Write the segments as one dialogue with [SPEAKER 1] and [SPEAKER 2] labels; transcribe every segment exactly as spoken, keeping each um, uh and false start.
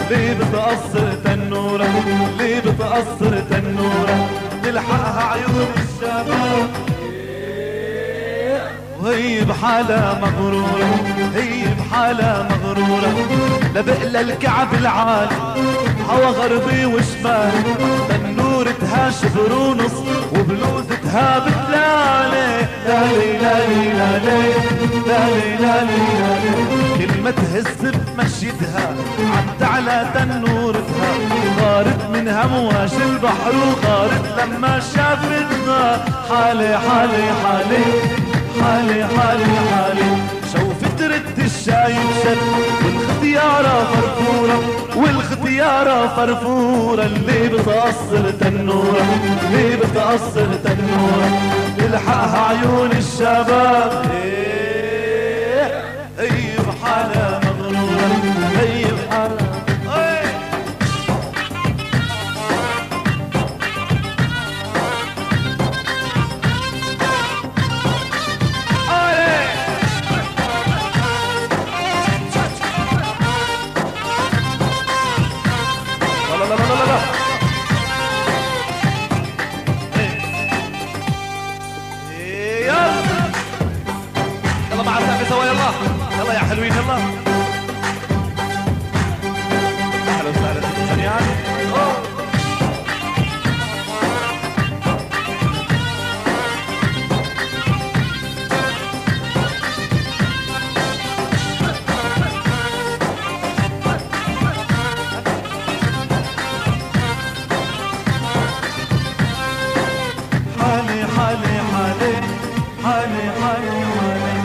[SPEAKER 1] ليه بتقصر تنورة، ليه بتقصر تنورة، تلحقها عيون الشباب وهي بحالها مغرورة، هي بحالها مغرورة. لبقلة الكعب العالي هوا غربي وشمالي، تنورتها شبر ونص وبلوزتها بتلالي، لالي لالي لالي لالي لالي لالي. كل ما تهز بمشيتها عم تعلى تنورتها، غارت من همواج البحر وغارت لما شافتها. حالي حالي حالي حالي حالي حالي، شوفت رد الشايب شد والختيارة فرفورة، والختيارة فرفورة. اللي بتقصر تنورة، اللي بتقصر تنورة، تلحقها عيون الشباب. هي بحالها مغرورة، هي بحالها يلا يا حلوين يلا. اهلا وسهلا فيكم جميعا. حالي حالي حالي حالي حالي حالي.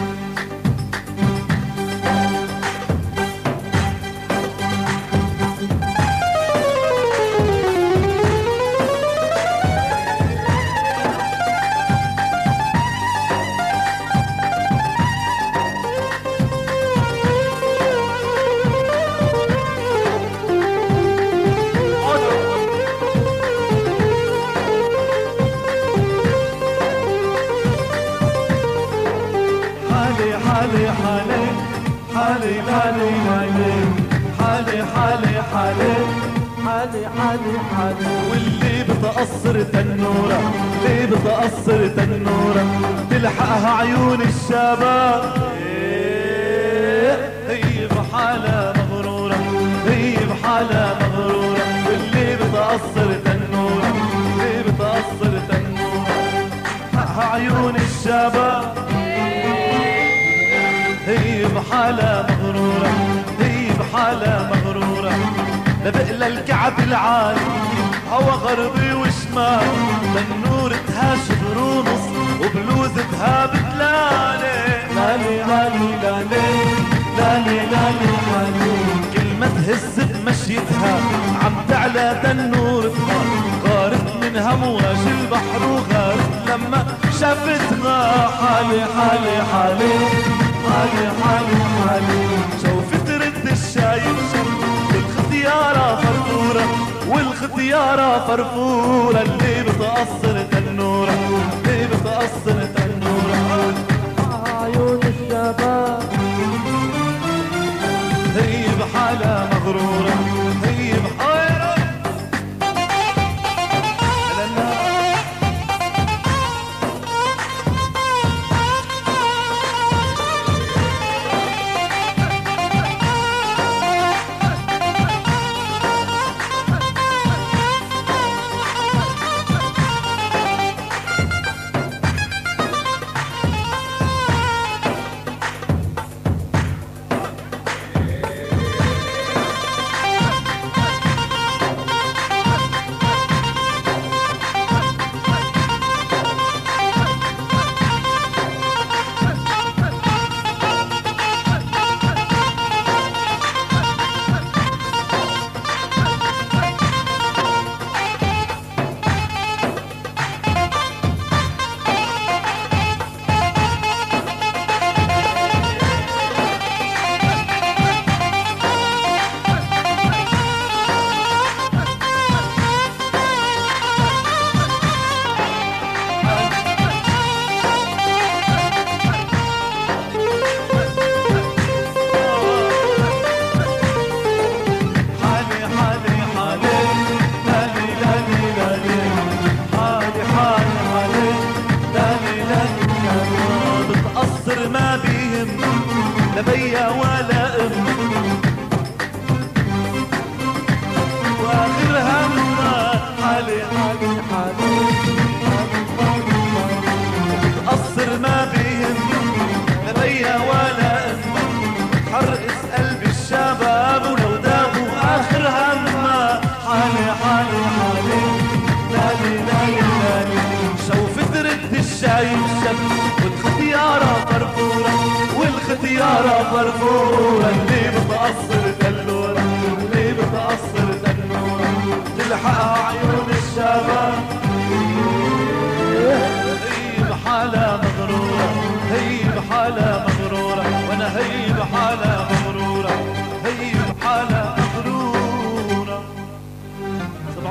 [SPEAKER 1] حالي حالي حالي حالي حالي حالي حالي حالي حالي حالي. واللي بتقصر تنورة، اللي بتقصر تنورة، تلحقها عيون الشباب. هي بحالها مغرورة، هي بحالها مغرورة. واللي بتقصر تنورة، اللي بتقصر تنورة، تلحقها عيون الشباب. هي بحالها مغرورة، هي بحالها مغرورة. لبقلة الكعب العالي هوا غربي وشمال، تنورتها شبر ونص وبلوزتها بتلالي، لالي لالي لالي لالي لالي لالي. كل ما تهز بمشيتها عم تعلى تنورتها، غارت من همواج البحر وغارت لما شافتها. حالي حالي حالي حالي حالي حالي، شوفت رد الشايب شد والختيارة فرفورة، والختيارة فرفورة. اللي بتقصر تنورة، اللي بتقصر تنورة، عيون الشباب. هي بحالها مغرورة، هي بحالها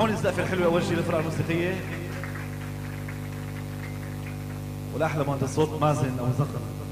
[SPEAKER 1] اسمعوني الزقفة الحلوة أول شيء للفرقة الموسيقية، والأحلى مهندس صوت مازن أبو زقر.